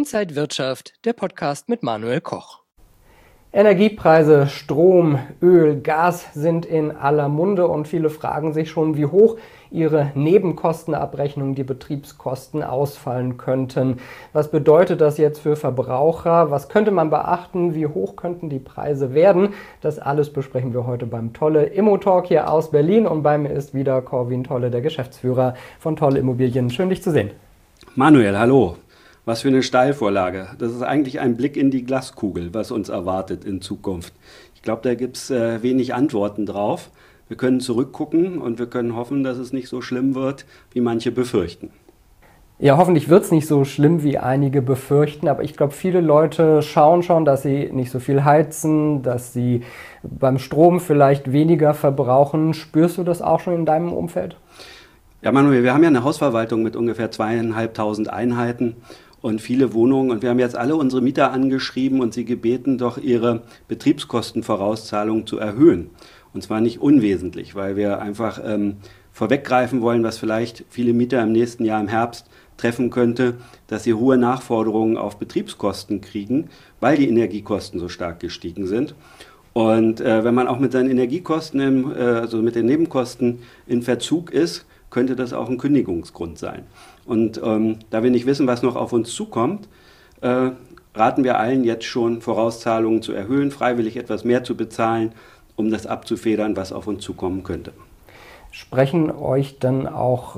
Inside Wirtschaft, der Podcast mit Manuel Koch. Energiepreise, Strom, Öl, Gas sind in aller Munde und viele fragen sich schon, wie hoch ihre Nebenkostenabrechnung, die Betriebskosten ausfallen könnten. Was bedeutet das jetzt für Verbraucher? Was könnte man beachten? Wie hoch könnten die Preise werden? Das alles besprechen wir heute beim Tolle Immo-Talk hier aus Berlin und bei mir ist wieder Corwin Tolle, der Geschäftsführer von Tolle Immobilien. Schön, dich zu sehen. Manuel, hallo. Was für eine Steilvorlage. Das ist eigentlich ein Blick in die Glaskugel, was uns erwartet in Zukunft. Ich glaube, da gibt es wenig Antworten drauf. Wir können zurückgucken und wir können hoffen, dass es nicht so schlimm wird, wie manche befürchten. Ja, hoffentlich wird es nicht so schlimm, wie einige befürchten, aber ich glaube, viele Leute schauen schon, dass sie nicht so viel heizen, dass sie beim Strom vielleicht weniger verbrauchen. Spürst du das auch schon in deinem Umfeld? Ja, Manuel, wir haben ja eine Hausverwaltung mit ungefähr 2.500 Einheiten und viele Wohnungen. Und wir haben jetzt alle unsere Mieter angeschrieben und sie gebeten, doch ihre Betriebskostenvorauszahlung zu erhöhen. Und zwar nicht unwesentlich, weil wir einfach vorweggreifen wollen, was vielleicht viele Mieter im nächsten Jahr im Herbst treffen könnte, dass sie hohe Nachforderungen auf Betriebskosten kriegen, weil die Energiekosten so stark gestiegen sind. Und wenn man auch mit seinen Energiekosten, also mit den Nebenkosten in Verzug ist, könnte das auch ein Kündigungsgrund sein. Und da wir nicht wissen, was noch auf uns zukommt, raten wir allen jetzt schon, Vorauszahlungen zu erhöhen, freiwillig etwas mehr zu bezahlen, um das abzufedern, was auf uns zukommen könnte. Sprechen euch dann auch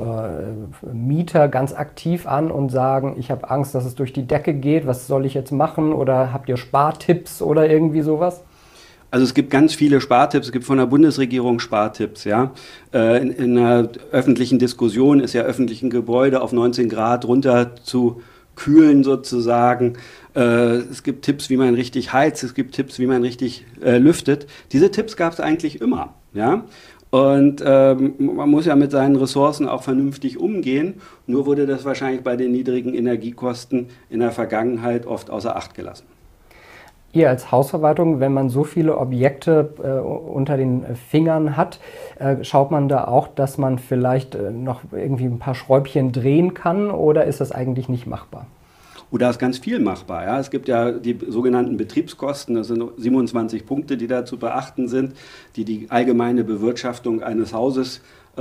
Mieter ganz aktiv an und sagen, ich habe Angst, dass es durch die Decke geht, was soll ich jetzt machen? Oder habt ihr Spartipps oder irgendwie sowas? Also es gibt ganz viele Spartipps, es gibt von der Bundesregierung Spartipps. Ja? In einer öffentlichen Diskussion ist ja öffentlichen Gebäude auf 19 Grad runter zu kühlen sozusagen. Es gibt Tipps, wie man richtig heizt, es gibt Tipps, wie man richtig lüftet. Diese Tipps gab es eigentlich immer. Ja? Und man muss ja mit seinen Ressourcen auch vernünftig umgehen. Nur wurde das wahrscheinlich bei den niedrigen Energiekosten in der Vergangenheit oft außer Acht gelassen. Ihr als Hausverwaltung, wenn man so viele Objekte unter den Fingern hat, schaut man da auch, dass man vielleicht noch irgendwie ein paar Schräubchen drehen kann oder ist das eigentlich nicht machbar? Da ist ganz viel machbar. Ja. Es gibt ja die sogenannten Betriebskosten, das sind 27 Punkte, die da zu beachten sind, die die allgemeine Bewirtschaftung eines Hauses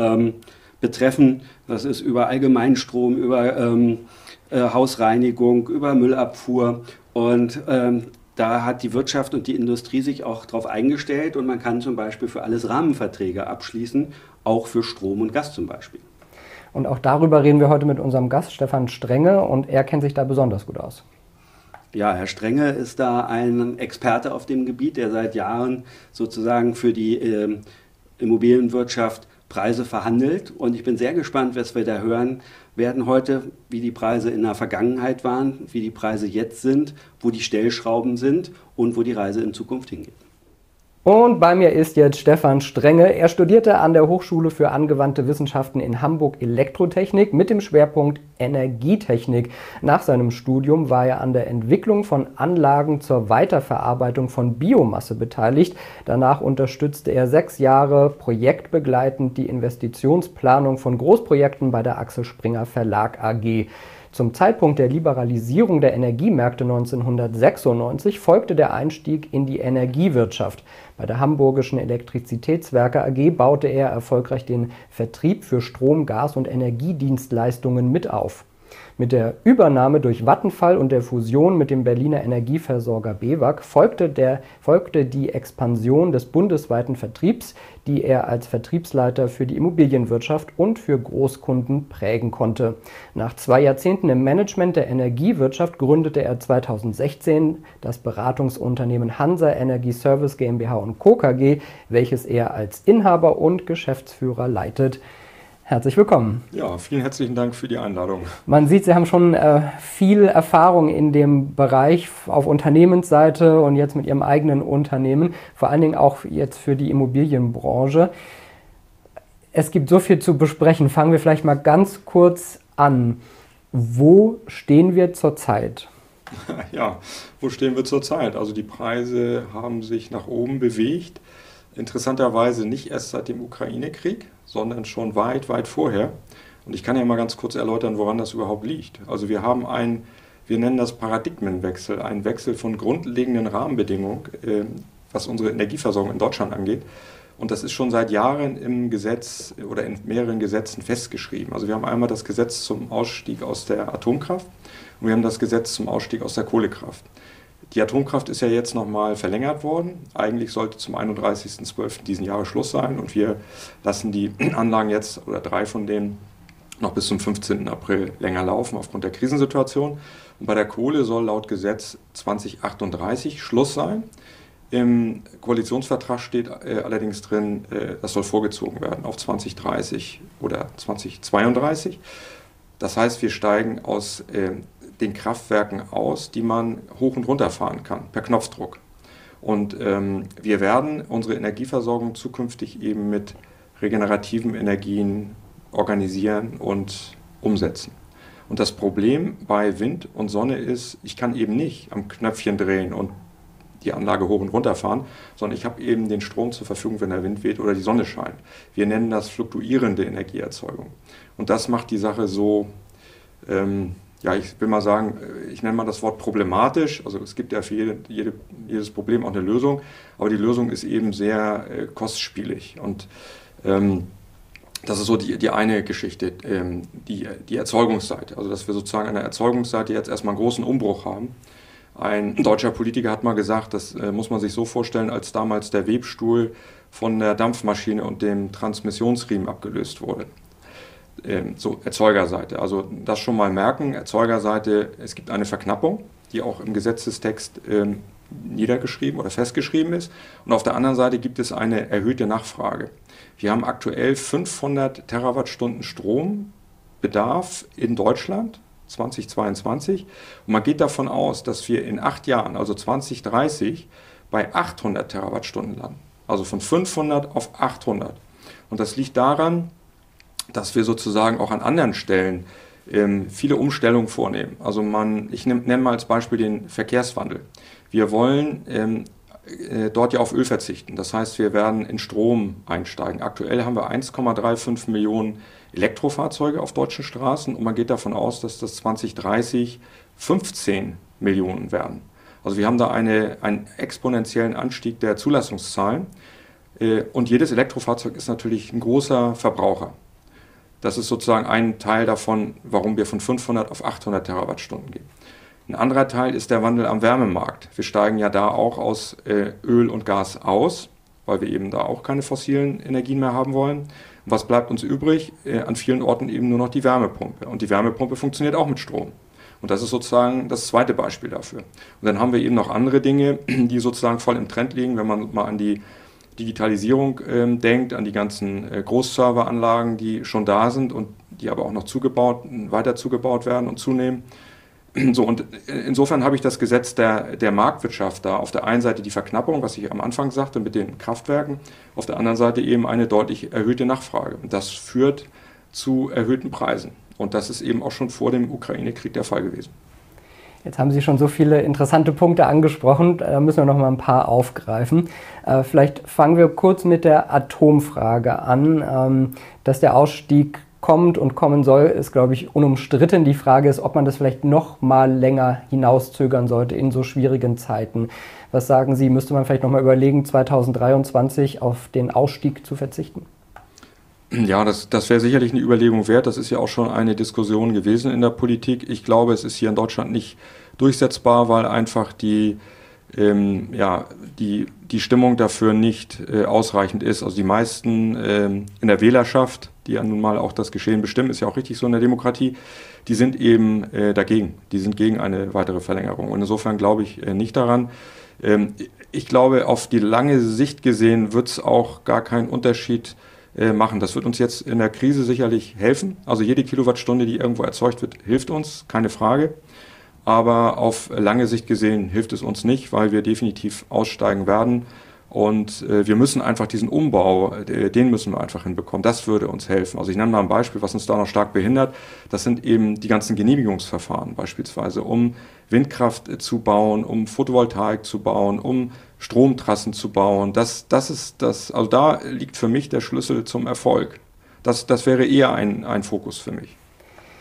betreffen. Das ist über Allgemeinstrom, über Hausreinigung, über Müllabfuhr und da hat die Wirtschaft und die Industrie sich auch darauf eingestellt und man kann zum Beispiel für alles Rahmenverträge abschließen, auch für Strom und Gas zum Beispiel. Und auch darüber reden wir heute mit unserem Gast Stefan Strenge und er kennt sich da besonders gut aus. Ja, Herr Strenge ist da ein Experte auf dem Gebiet, der seit Jahren sozusagen für die Immobilienwirtschaft Preise verhandelt und ich bin sehr gespannt, was wir da hören werden heute, wie die Preise in der Vergangenheit waren, wie die Preise jetzt sind, wo die Stellschrauben sind und wo die Reise in Zukunft hingeht. Und bei mir ist jetzt Stefan Strenge. Er studierte an der Hochschule für angewandte Wissenschaften in Hamburg Elektrotechnik mit dem Schwerpunkt Energietechnik. Nach seinem Studium war er an der Entwicklung von Anlagen zur Weiterverarbeitung von Biomasse beteiligt. Danach unterstützte er 6 Jahre projektbegleitend die Investitionsplanung von Großprojekten bei der Axel Springer Verlag AG. Zum Zeitpunkt der Liberalisierung der Energiemärkte 1996 folgte der Einstieg in die Energiewirtschaft. Bei der Hamburgischen Elektrizitätswerke AG baute er erfolgreich den Vertrieb für Strom-, Gas- und Energiedienstleistungen mit auf. Mit der Übernahme durch Vattenfall und der Fusion mit dem Berliner Energieversorger BEWAG folgte die Expansion des bundesweiten Vertriebs, die er als Vertriebsleiter für die Immobilienwirtschaft und für Großkunden prägen konnte. Nach 2 Jahrzehnten im Management der Energiewirtschaft gründete er 2016 das Beratungsunternehmen Hansa Energy Service GmbH & Co. KG, welches er als Inhaber und Geschäftsführer leitet. Herzlich willkommen. Ja, vielen herzlichen Dank für die Einladung. Man sieht, Sie haben schon viel Erfahrung in dem Bereich auf Unternehmensseite und jetzt mit Ihrem eigenen Unternehmen, vor allen Dingen auch jetzt für die Immobilienbranche. Es gibt so viel zu besprechen. Fangen wir vielleicht mal ganz kurz an. Wo stehen wir zurzeit? Ja, wo stehen wir zurzeit? Also die Preise haben sich nach oben bewegt. Interessanterweise nicht erst seit dem Ukraine-Krieg, sondern schon weit, weit vorher. Und ich kann ja mal ganz kurz erläutern, woran das überhaupt liegt. Also wir Wir nennen das Paradigmenwechsel, einen Wechsel von grundlegenden Rahmenbedingungen, was unsere Energieversorgung in Deutschland angeht. Und das ist schon seit Jahren im Gesetz oder in mehreren Gesetzen festgeschrieben. Also wir haben einmal das Gesetz zum Ausstieg aus der Atomkraft und wir haben das Gesetz zum Ausstieg aus der Kohlekraft. Die Atomkraft ist ja jetzt nochmal verlängert worden. Eigentlich sollte zum 31.12. diesen Jahres Schluss sein und wir lassen die Anlagen jetzt, oder 3 von denen, noch bis zum 15. April länger laufen aufgrund der Krisensituation. Und bei der Kohle soll laut Gesetz 2038 Schluss sein. Im Koalitionsvertrag steht allerdings drin, das soll vorgezogen werden auf 2030 oder 2032. Das heißt, wir steigen aus den Kraftwerken aus, die man hoch und runter fahren kann, per Knopfdruck. Und wir werden unsere Energieversorgung zukünftig eben mit regenerativen Energien organisieren und umsetzen. Und das Problem bei Wind und Sonne ist, ich kann eben nicht am Knöpfchen drehen und die Anlage hoch und runter fahren, sondern ich habe eben den Strom zur Verfügung, wenn der Wind weht oder die Sonne scheint. Wir nennen das fluktuierende Energieerzeugung. Und das macht die Sache so, ich will mal sagen, ich nenne mal das Wort problematisch. Also es gibt ja für jedes Problem auch eine Lösung, aber die Lösung ist eben sehr kostspielig. Und das ist so die eine Geschichte, die Erzeugungsseite. Also dass wir sozusagen an der Erzeugungsseite jetzt erstmal einen großen Umbruch haben. Ein deutscher Politiker hat mal gesagt, das muss man sich so vorstellen, als damals der Webstuhl von der Dampfmaschine und dem Transmissionsriemen abgelöst wurde. So Erzeugerseite. Also das schon mal merken, Erzeugerseite, es gibt eine Verknappung, die auch im Gesetzestext niedergeschrieben oder festgeschrieben ist. Und auf der anderen Seite gibt es eine erhöhte Nachfrage. Wir haben aktuell 500 Terawattstunden Strombedarf in Deutschland 2022 und man geht davon aus, dass wir in 8 Jahren, also 2030, bei 800 Terawattstunden landen. Also von 500 auf 800. Und das liegt daran, dass wir sozusagen auch an anderen Stellen viele Umstellungen vornehmen. Also ich nenne mal als Beispiel den Verkehrswandel. Wir wollen dort ja auf Öl verzichten. Das heißt, wir werden in Strom einsteigen. Aktuell haben wir 1,35 Millionen Elektrofahrzeuge auf deutschen Straßen und man geht davon aus, dass das 2030 15 Millionen werden. Also wir haben da einen exponentiellen Anstieg der Zulassungszahlen und jedes Elektrofahrzeug ist natürlich ein großer Verbraucher. Das ist sozusagen ein Teil davon, warum wir von 500 auf 800 Terawattstunden gehen. Ein anderer Teil ist der Wandel am Wärmemarkt. Wir steigen ja da auch aus Öl und Gas aus, weil wir eben da auch keine fossilen Energien mehr haben wollen. Und was bleibt uns übrig? An vielen Orten eben nur noch die Wärmepumpe. Und die Wärmepumpe funktioniert auch mit Strom. Und das ist sozusagen das zweite Beispiel dafür. Und dann haben wir eben noch andere Dinge, die sozusagen voll im Trend liegen, wenn man mal an die Digitalisierung denkt, an die ganzen Großserveranlagen, die schon da sind und die aber auch noch weiter zugebaut werden und zunehmen. So, und insofern habe ich das Gesetz der Marktwirtschaft da. Auf der einen Seite die Verknappung, was ich am Anfang sagte, mit den Kraftwerken, auf der anderen Seite eben eine deutlich erhöhte Nachfrage. Und das führt zu erhöhten Preisen. Und das ist eben auch schon vor dem Ukraine-Krieg der Fall gewesen. Jetzt haben Sie schon so viele interessante Punkte angesprochen, da müssen wir noch mal ein paar aufgreifen. Vielleicht fangen wir kurz mit der Atomfrage an. Dass der Ausstieg kommt und kommen soll, ist, glaube ich, unumstritten. Die Frage ist, ob man das vielleicht noch mal länger hinauszögern sollte in so schwierigen Zeiten. Was sagen Sie, müsste man vielleicht noch mal überlegen, 2023 auf den Ausstieg zu verzichten? Ja, das wäre sicherlich eine Überlegung wert. Das ist ja auch schon eine Diskussion gewesen in der Politik. Ich glaube, es ist hier in Deutschland nicht durchsetzbar, weil einfach die Stimmung dafür nicht ausreichend ist. Also die meisten in der Wählerschaft, die ja nun mal auch das Geschehen bestimmen, ist ja auch richtig so in der Demokratie, die sind eben dagegen. Die sind gegen eine weitere Verlängerung. Und insofern glaube ich nicht daran. Ich glaube, auf die lange Sicht gesehen wird es auch gar keinen Unterschied machen. Das wird uns jetzt in der Krise sicherlich helfen. Also jede Kilowattstunde, die irgendwo erzeugt wird, hilft uns, keine Frage. Aber auf lange Sicht gesehen hilft es uns nicht, weil wir definitiv aussteigen werden. Und wir müssen einfach diesen Umbau, den müssen wir einfach hinbekommen. Das würde uns helfen. Also ich nenne mal ein Beispiel, was uns da noch stark behindert. Das sind eben die ganzen Genehmigungsverfahren beispielsweise, um Windkraft zu bauen, um Photovoltaik zu bauen, um Stromtrassen zu bauen. Also da liegt für mich der Schlüssel zum Erfolg. Das wäre eher ein Fokus für mich.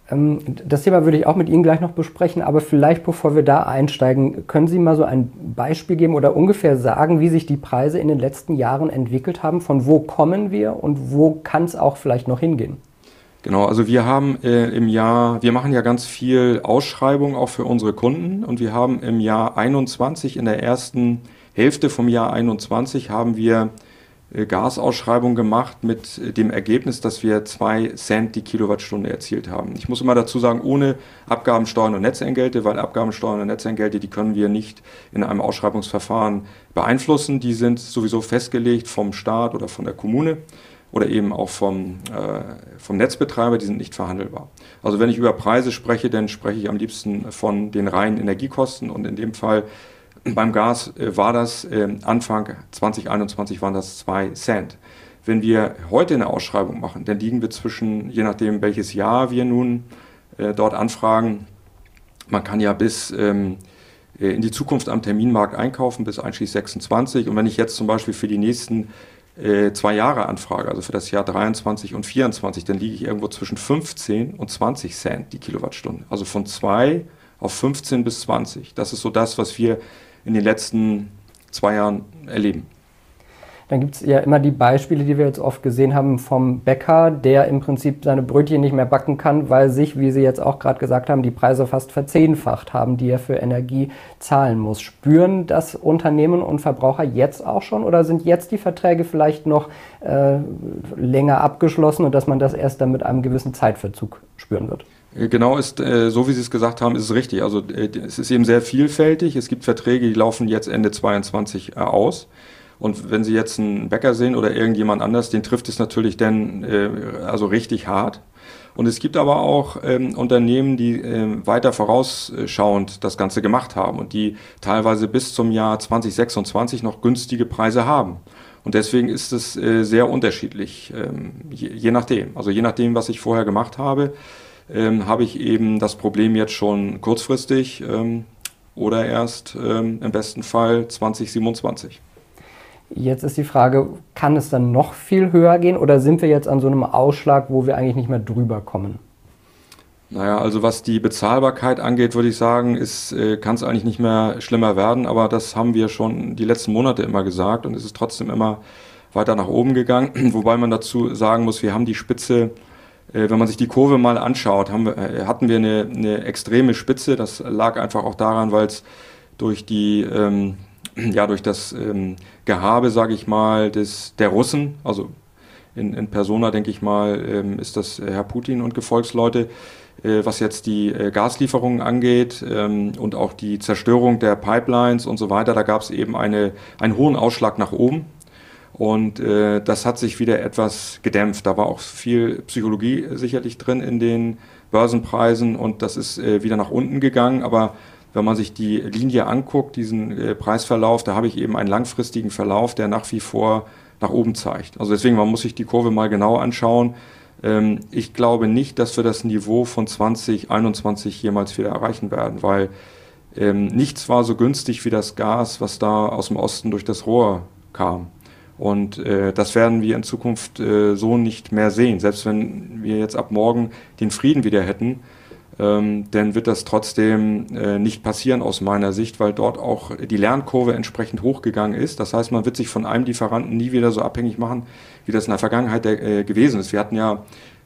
Das Thema würde ich auch mit Ihnen gleich noch besprechen, aber vielleicht bevor wir da einsteigen, können Sie mal so ein Beispiel geben oder ungefähr sagen, wie sich die Preise in den letzten Jahren entwickelt haben? Von wo kommen wir und wo kann es auch vielleicht noch hingehen? Genau, also wir haben wir machen ja ganz viel Ausschreibung auch für unsere Kunden und wir haben im Jahr 21, in der ersten Hälfte vom Jahr 21 haben wir Gasausschreibung gemacht mit dem Ergebnis, dass wir 2 Cent die Kilowattstunde erzielt haben. Ich muss immer dazu sagen, ohne Abgaben, Steuern und Netzentgelte, weil Abgaben, Steuern und Netzentgelte, die können wir nicht in einem Ausschreibungsverfahren beeinflussen. Die sind sowieso festgelegt vom Staat oder von der Kommune oder eben auch vom Netzbetreiber, die sind nicht verhandelbar. Also wenn ich über Preise spreche, dann spreche ich am liebsten von den reinen Energiekosten und in dem Fall beim Gas war das Anfang 2021 waren das 2 Cent. Wenn wir heute eine Ausschreibung machen, dann liegen wir zwischen, je nachdem welches Jahr wir nun dort anfragen, man kann ja bis in die Zukunft am Terminmarkt einkaufen, bis einschließlich 26. Und wenn ich jetzt zum Beispiel für die nächsten 2 Jahre anfrage, also für das Jahr 23 und 24, dann liege ich irgendwo zwischen 15 und 20 Cent die Kilowattstunde. Also von 2 auf 15 bis 20. Das ist so das, was wir in den letzten 2 Jahren erleben. Dann gibt es ja immer die Beispiele, die wir jetzt oft gesehen haben vom Bäcker, der im Prinzip seine Brötchen nicht mehr backen kann, weil sich, wie Sie jetzt auch gerade gesagt haben, die Preise fast verzehnfacht haben, die er für Energie zahlen muss. Spüren das Unternehmen und Verbraucher jetzt auch schon oder sind jetzt die Verträge vielleicht noch länger abgeschlossen und dass man das erst dann mit einem gewissen Zeitverzug spüren wird? Genau, so wie Sie es gesagt haben, ist es richtig. Also es ist eben sehr vielfältig. Es gibt Verträge, die laufen jetzt Ende 22 aus. Und wenn Sie jetzt einen Bäcker sehen oder irgendjemand anders, den trifft es natürlich dann also richtig hart. Und es gibt aber auch Unternehmen, die weiter vorausschauend das Ganze gemacht haben und die teilweise bis zum Jahr 2026 noch günstige Preise haben. Und deswegen ist es sehr unterschiedlich, je nachdem. Also je nachdem, was ich vorher gemacht habe, habe ich eben das Problem jetzt schon kurzfristig oder erst im besten Fall 2027. Jetzt ist die Frage, kann es dann noch viel höher gehen oder sind wir jetzt an so einem Ausschlag, wo wir eigentlich nicht mehr drüber kommen? Naja, also was die Bezahlbarkeit angeht, würde ich sagen, kann es eigentlich nicht mehr schlimmer werden, aber das haben wir schon die letzten Monate immer gesagt und es ist trotzdem immer weiter nach oben gegangen, wobei man dazu sagen muss, wir haben die Spitze, wenn man sich die Kurve mal anschaut, hatten wir eine extreme Spitze. Das lag einfach auch daran, weil es durch durch das Gehabe, sage ich mal, der Russen, also in Persona, denke ich mal, ist das Herr Putin und Gefolgsleute, was jetzt die Gaslieferungen angeht und auch die Zerstörung der Pipelines und so weiter. Da gab es eben einen hohen Ausschlag nach oben. Und das hat sich wieder etwas gedämpft. Da war auch viel Psychologie sicherlich drin in den Börsenpreisen und das ist wieder nach unten gegangen. Aber wenn man sich die Linie anguckt, diesen Preisverlauf, da habe ich eben einen langfristigen Verlauf, der nach wie vor nach oben zeigt. Also deswegen, man muss sich die Kurve mal genau anschauen. Ich glaube nicht, dass wir das Niveau von 2021 jemals wieder erreichen werden, weil nichts war so günstig wie das Gas, was da aus dem Osten durch das Rohr kam. Und das werden wir in Zukunft so nicht mehr sehen. Selbst wenn wir jetzt ab morgen den Frieden wieder hätten, dann wird das trotzdem nicht passieren aus meiner Sicht, weil dort auch die Lernkurve entsprechend hochgegangen ist. Das heißt, man wird sich von einem Lieferanten nie wieder so abhängig machen, wie das in der Vergangenheit gewesen ist. Wir hatten ja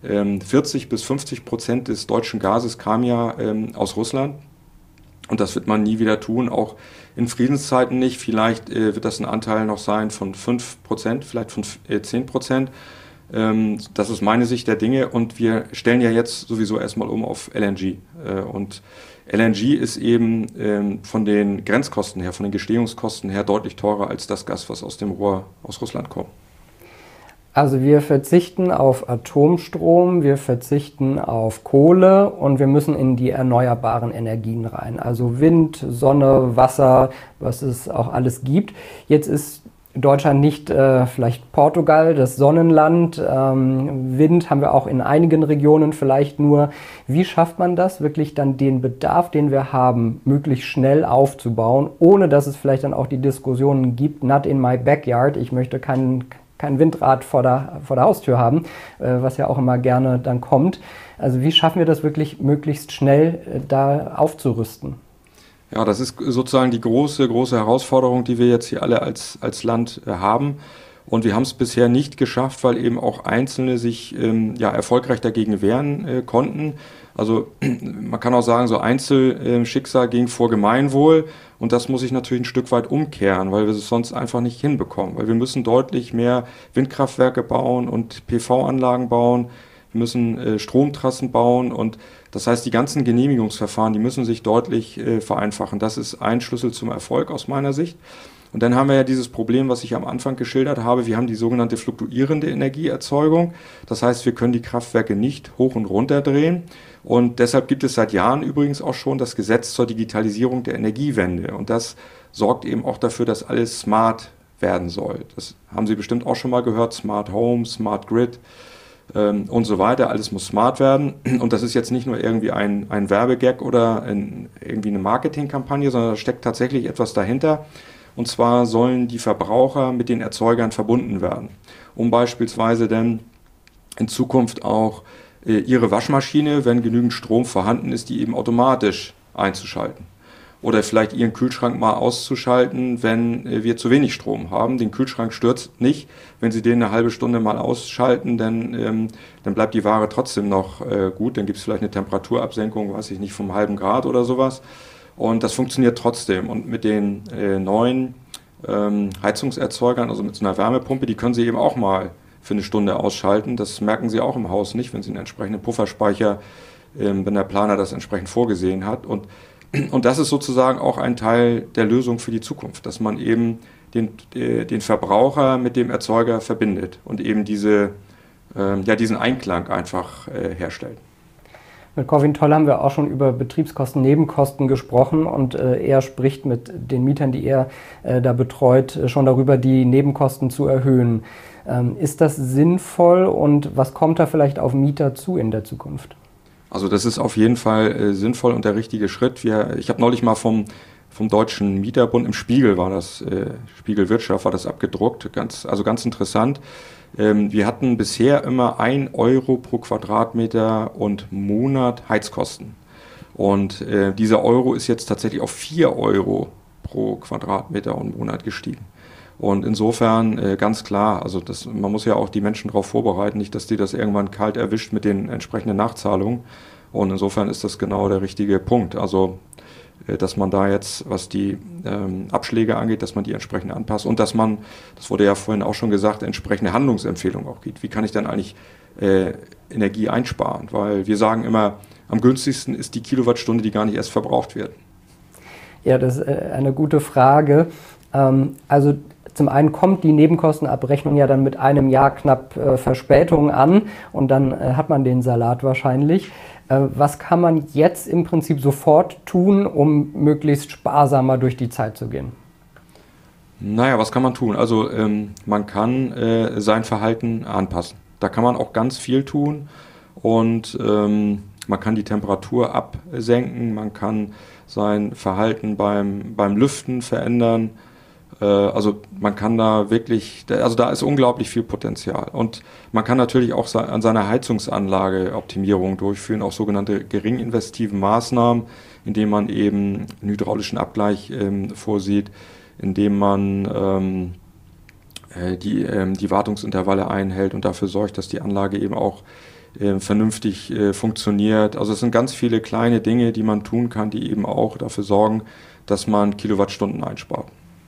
40-50% des deutschen Gases kam ja aus Russland. Und das wird man nie wieder tun, auch in Friedenszeiten nicht. Vielleicht wird das ein Anteil noch sein von 5%, vielleicht von 10%. Das ist meine Sicht der Dinge und wir stellen ja jetzt sowieso erstmal um auf LNG. Und LNG ist eben von den Grenzkosten her, von den Gestehungskosten her deutlich teurer als das Gas, was aus dem Rohr aus Russland kommt. Also wir verzichten auf Atomstrom, wir verzichten auf Kohle und wir müssen in die erneuerbaren Energien rein. Also Wind, Sonne, Wasser, was es auch alles gibt. Jetzt ist Deutschland nicht vielleicht Portugal, das Sonnenland. Wind haben wir auch in einigen Regionen vielleicht nur. Wie schafft man das, wirklich dann den Bedarf, den wir haben, möglichst schnell aufzubauen, ohne dass es vielleicht dann auch die Diskussionen gibt, not in my backyard, ich möchte keinen kein Windrad vor der Haustür haben, was ja auch immer gerne dann kommt. Also wie schaffen wir das wirklich möglichst schnell da aufzurüsten? Ja, das ist sozusagen die große Herausforderung, die wir jetzt hier alle als Land haben. Und wir haben es bisher nicht geschafft, weil eben auch Einzelne sich erfolgreich dagegen wehren konnten. Also man kann auch sagen, so Einzelschicksal ging vor Gemeinwohl. Und das muss sich natürlich ein Stück weit umkehren, weil wir es sonst einfach nicht hinbekommen. Weil wir müssen deutlich mehr Windkraftwerke bauen und PV-Anlagen bauen. Wir müssen Stromtrassen bauen und das heißt, die ganzen Genehmigungsverfahren, die müssen sich deutlich vereinfachen. Das ist ein Schlüssel zum Erfolg aus meiner Sicht. Und dann haben wir ja dieses Problem, was ich am Anfang geschildert habe. Wir haben die sogenannte fluktuierende Energieerzeugung. Das heißt, wir können die Kraftwerke nicht hoch und runter drehen. Und deshalb gibt es seit Jahren übrigens auch schon das Gesetz zur Digitalisierung der Energiewende. Und das sorgt eben auch dafür, dass alles smart werden soll. Das haben Sie bestimmt auch schon mal gehört. Smart Home, Smart Grid und so weiter. Alles muss smart werden. Und das ist jetzt nicht nur irgendwie ein Werbegag oder irgendwie eine Marketingkampagne, sondern da steckt tatsächlich etwas dahinter. Und zwar sollen die Verbraucher mit den Erzeugern verbunden werden, um beispielsweise dann in Zukunft auch ihre Waschmaschine, wenn genügend Strom vorhanden ist, die eben automatisch einzuschalten. Oder vielleicht ihren Kühlschrank mal auszuschalten, wenn wir zu wenig Strom haben. Den Kühlschrank stürzt nicht. Wenn Sie den eine halbe Stunde mal ausschalten, dann bleibt die Ware trotzdem noch gut. Dann gibt es vielleicht eine Temperaturabsenkung, weiß ich nicht, vom halben Grad oder sowas. Und das funktioniert trotzdem. Und mit den neuen Heizungserzeugern, also mit so einer Wärmepumpe, die können Sie eben auch mal für eine Stunde ausschalten. Das merken Sie auch im Haus nicht, wenn Sie einen entsprechenden Pufferspeicher, wenn der Planer das entsprechend vorgesehen hat. Und das ist sozusagen auch ein Teil der Lösung für die Zukunft, dass man eben den Verbraucher mit dem Erzeuger verbindet und eben diesen Einklang einfach herstellt. Mit Corwin Toll haben wir auch schon über Betriebskosten, Nebenkosten gesprochen und er spricht mit den Mietern, die er da betreut, schon darüber, die Nebenkosten zu erhöhen. Ist das sinnvoll und was kommt da vielleicht auf Mieter zu in der Zukunft? Also das ist auf jeden Fall sinnvoll und der richtige Schritt. Ich habe neulich mal vom Deutschen Mieterbund, im Spiegel war das, Spiegel Wirtschaft war das abgedruckt, ganz interessant. Wir hatten bisher immer 1 Euro pro Quadratmeter und Monat Heizkosten. Und dieser Euro ist jetzt tatsächlich auf 4 Euro pro Quadratmeter und Monat gestiegen. Und insofern ganz klar, also man muss ja auch die Menschen darauf vorbereiten, nicht, dass die das irgendwann kalt erwischt mit den entsprechenden Nachzahlungen. Und insofern ist das genau der richtige Punkt. Also dass man da jetzt, was die Abschläge angeht, dass man die entsprechend anpasst und dass man, das wurde ja vorhin auch schon gesagt, entsprechende Handlungsempfehlungen auch gibt. Wie kann ich dann eigentlich Energie einsparen? Weil wir sagen immer, am günstigsten ist die Kilowattstunde, die gar nicht erst verbraucht wird. Ja, das ist eine gute Frage. Also zum einen kommt die Nebenkostenabrechnung ja dann mit einem Jahr knapp Verspätung an und dann hat man den Salat wahrscheinlich. Was kann man jetzt im Prinzip sofort tun, um möglichst sparsamer durch die Zeit zu gehen? Naja, was kann man tun? Also man kann sein Verhalten anpassen. Da kann man auch ganz viel tun und man kann die Temperatur absenken, man kann sein Verhalten beim Lüften verändern. Also man kann da wirklich, also da ist unglaublich viel Potenzial und man kann natürlich auch an seiner Heizungsanlage Optimierung durchführen, auch sogenannte geringinvestiven Maßnahmen, indem man eben einen hydraulischen Abgleich vorsieht, indem man die Wartungsintervalle einhält und dafür sorgt, dass die Anlage eben auch vernünftig funktioniert. Also es sind ganz viele kleine Dinge, die man tun kann, die eben auch dafür sorgen, dass man Kilowattstunden einspart.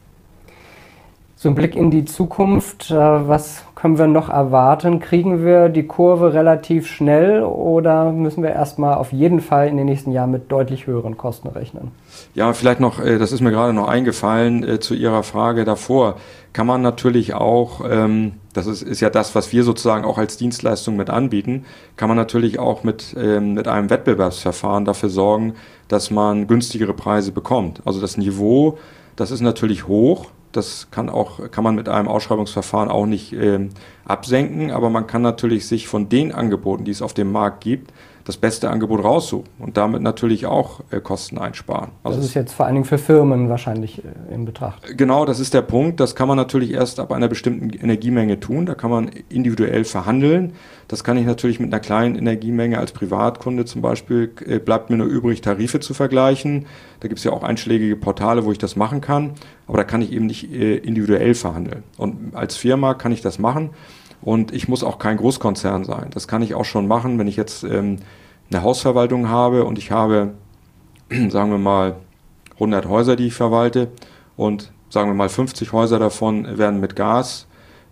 So ein Blick in die Zukunft, was können wir noch erwarten? Kriegen wir die Kurve relativ schnell oder müssen wir erstmal auf jeden Fall in den nächsten Jahren mit deutlich höheren Kosten rechnen? Ja, vielleicht noch, das ist mir gerade noch eingefallen, zu Ihrer Frage davor, kann man natürlich auch, das ist ja das, was wir sozusagen auch als Dienstleistung mit anbieten, kann man natürlich auch mit einem Wettbewerbsverfahren dafür sorgen, dass man günstigere Preise bekommt. Also das Niveau, das ist natürlich hoch. Das kann man mit einem Ausschreibungsverfahren auch nicht absenken, aber man kann natürlich sich von den Angeboten, die es auf dem Markt gibt, das beste Angebot raussuchen und damit natürlich auch Kosten einsparen. Also das ist jetzt vor allen Dingen für Firmen wahrscheinlich in Betracht. Genau, das ist der Punkt. Das kann man natürlich erst ab einer bestimmten Energiemenge tun. Da kann man individuell verhandeln. Das kann ich natürlich mit einer kleinen Energiemenge als Privatkunde zum Beispiel, bleibt mir nur übrig, Tarife zu vergleichen. Da gibt es ja auch einschlägige Portale, wo ich das machen kann. Aber da kann ich eben nicht individuell verhandeln. Und als Firma kann ich das machen. Und ich muss auch kein Großkonzern sein. Das kann ich auch schon machen, wenn ich jetzt eine Hausverwaltung habe und ich habe, sagen wir mal, 100 Häuser, die ich verwalte und sagen wir mal 50 Häuser davon werden mit Gas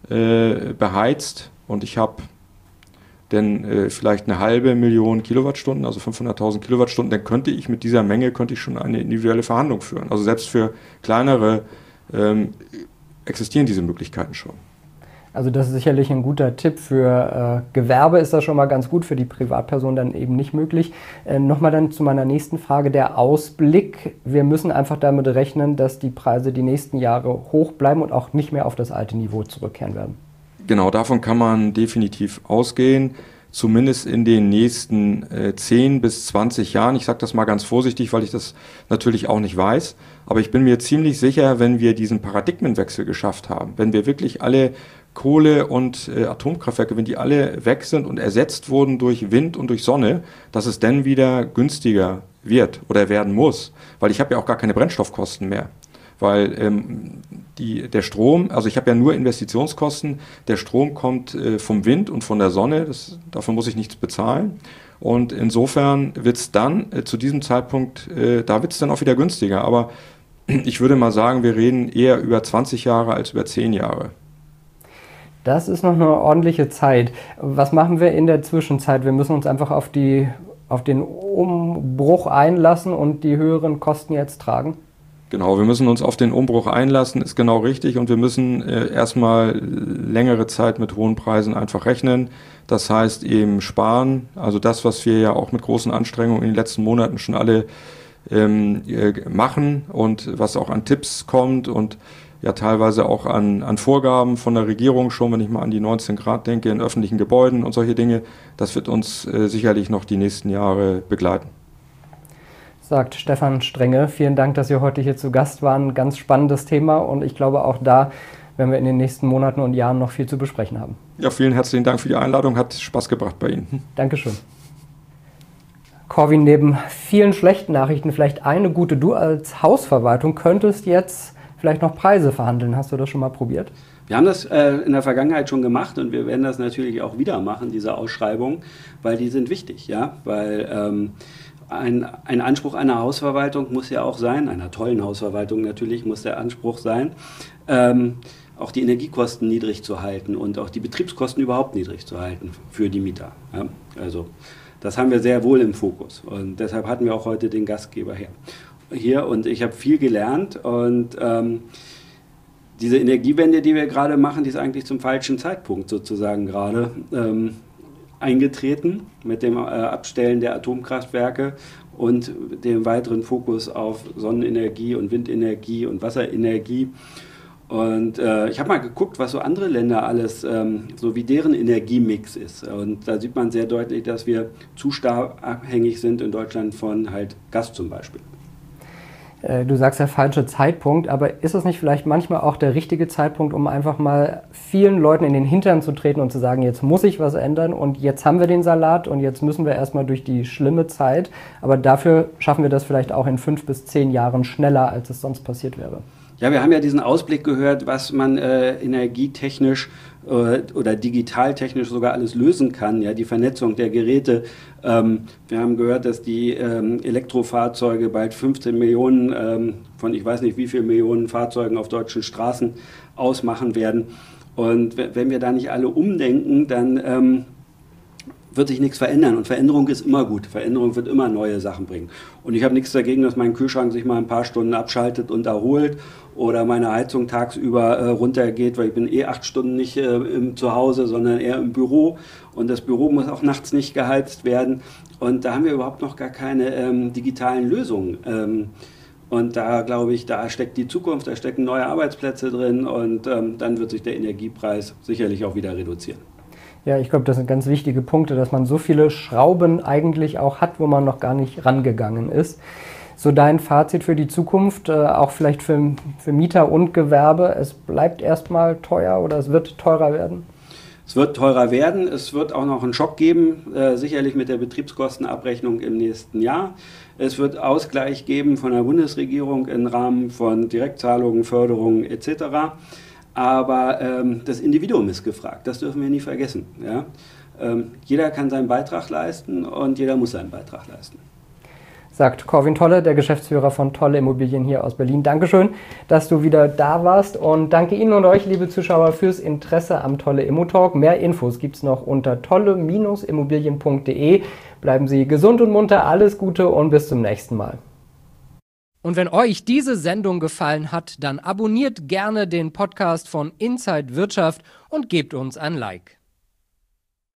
beheizt und ich habe dann vielleicht 500.000 Kilowattstunden, also 500.000 Kilowattstunden, dann könnte ich mit dieser Menge schon eine individuelle Verhandlung führen. Also selbst für kleinere existieren diese Möglichkeiten schon. Also das ist sicherlich ein guter Tipp. Für Gewerbe ist das schon mal ganz gut, für die Privatperson dann eben nicht möglich. Nochmal dann zu meiner nächsten Frage, der Ausblick. Wir müssen einfach damit rechnen, dass die Preise die nächsten Jahre hoch bleiben und auch nicht mehr auf das alte Niveau zurückkehren werden. Genau, davon kann man definitiv ausgehen, zumindest in den nächsten 10 bis 20 Jahren. Ich sage das mal ganz vorsichtig, weil ich das natürlich auch nicht weiß. Aber ich bin mir ziemlich sicher, wenn wir diesen Paradigmenwechsel geschafft haben, wenn wir wirklich alle Kohle- und Atomkraftwerke, wenn die alle weg sind und ersetzt wurden durch Wind und durch Sonne, dass es dann wieder günstiger wird oder werden muss. Weil ich habe ja auch gar keine Brennstoffkosten mehr. Weil der Strom, also ich habe ja nur Investitionskosten, der Strom kommt vom Wind und von der Sonne, davon muss ich nichts bezahlen. Und insofern wird es dann zu diesem Zeitpunkt, da wird es dann auch wieder günstiger. Aber ich würde mal sagen, wir reden eher über 20 Jahre als über 10 Jahre. Das ist noch eine ordentliche Zeit. Was machen wir in der Zwischenzeit? Wir müssen uns einfach auf den Umbruch einlassen und die höheren Kosten jetzt tragen? Genau, wir müssen uns auf den Umbruch einlassen, ist genau richtig. Und wir müssen erstmal längere Zeit mit hohen Preisen einfach rechnen. Das heißt eben sparen. Also das, was wir ja auch mit großen Anstrengungen in den letzten Monaten schon alle machen und was auch an Tipps kommt und ja teilweise auch an Vorgaben von der Regierung schon, wenn ich mal an die 19 Grad denke, in öffentlichen Gebäuden und solche Dinge, das wird uns sicherlich noch die nächsten Jahre begleiten. Sagt Stefan Strenge. Vielen Dank, dass Sie heute hier zu Gast waren. Ein ganz spannendes Thema und ich glaube auch da werden wir in den nächsten Monaten und Jahren noch viel zu besprechen haben. Ja, vielen herzlichen Dank für die Einladung, hat Spaß gebracht bei Ihnen. Dankeschön. Corwin, neben vielen schlechten Nachrichten vielleicht eine gute. Du als Hausverwaltung könntest jetzt vielleicht noch Preise verhandeln. Hast du das schon mal probiert? Wir haben das in der Vergangenheit schon gemacht und wir werden das natürlich auch wieder machen, diese Ausschreibungen, weil die sind wichtig, ja, weil ein Anspruch einer Hausverwaltung muss ja auch sein, einer tollen Hausverwaltung natürlich muss der Anspruch sein, auch die Energiekosten niedrig zu halten und auch die Betriebskosten überhaupt niedrig zu halten für die Mieter. Ja? Also das haben wir sehr wohl im Fokus und deshalb hatten wir auch heute den Gastgeber hier und ich habe viel gelernt und diese Energiewende, die wir gerade machen, die ist eigentlich zum falschen Zeitpunkt sozusagen gerade eingetreten mit dem Abstellen der Atomkraftwerke und dem weiteren Fokus auf Sonnenenergie und Windenergie und Wasserenergie. Und ich habe mal geguckt, was so andere Länder alles, so wie deren Energiemix ist. Und da sieht man sehr deutlich, dass wir zu stark abhängig sind in Deutschland von halt Gas zum Beispiel. Du sagst der falsche Zeitpunkt, aber ist es nicht vielleicht manchmal auch der richtige Zeitpunkt, um einfach mal vielen Leuten in den Hintern zu treten und zu sagen, jetzt muss ich was ändern und jetzt haben wir den Salat und jetzt müssen wir erstmal durch die schlimme Zeit, aber dafür schaffen wir das vielleicht auch in 5 bis 10 Jahren schneller, als es sonst passiert wäre. Ja, wir haben ja diesen Ausblick gehört, was man energietechnisch oder digitaltechnisch sogar alles lösen kann, ja, die Vernetzung der Geräte. Wir haben gehört, dass die Elektrofahrzeuge bald 15 Millionen von ich weiß nicht wie viel Millionen Fahrzeugen auf deutschen Straßen ausmachen werden. Und wenn wir da nicht alle umdenken, dann wird sich nichts verändern. Und Veränderung ist immer gut. Veränderung wird immer neue Sachen bringen. Und ich habe nichts dagegen, dass mein Kühlschrank sich mal ein paar Stunden abschaltet und erholt oder meine Heizung tagsüber runtergeht, weil ich bin 8 Stunden nicht zu Hause, sondern eher im Büro. Und das Büro muss auch nachts nicht geheizt werden. Und da haben wir überhaupt noch gar keine digitalen Lösungen. Und da glaube ich, da steckt die Zukunft, da stecken neue Arbeitsplätze drin und dann wird sich der Energiepreis sicherlich auch wieder reduzieren. Ja, ich glaube, das sind ganz wichtige Punkte, dass man so viele Schrauben eigentlich auch hat, wo man noch gar nicht rangegangen ist. So dein Fazit für die Zukunft, auch vielleicht für Mieter und Gewerbe, es bleibt erstmal teuer oder es wird teurer werden? Es wird teurer werden, es wird auch noch einen Schock geben, sicherlich mit der Betriebskostenabrechnung im nächsten Jahr. Es wird Ausgleich geben von der Bundesregierung im Rahmen von Direktzahlungen, Förderungen etc. Aber das Individuum ist gefragt, das dürfen wir nie vergessen. Ja? Jeder kann seinen Beitrag leisten und jeder muss seinen Beitrag leisten. Sagt Corwin Tolle, der Geschäftsführer von Tolle Immobilien hier aus Berlin. Dankeschön, dass du wieder da warst und danke Ihnen und euch, liebe Zuschauer, fürs Interesse am Tolle Immo-Talk. Mehr Infos gibt es noch unter tolle-immobilien.de. Bleiben Sie gesund und munter, alles Gute und bis zum nächsten Mal. Und wenn euch diese Sendung gefallen hat, dann abonniert gerne den Podcast von Inside Wirtschaft und gebt uns ein Like.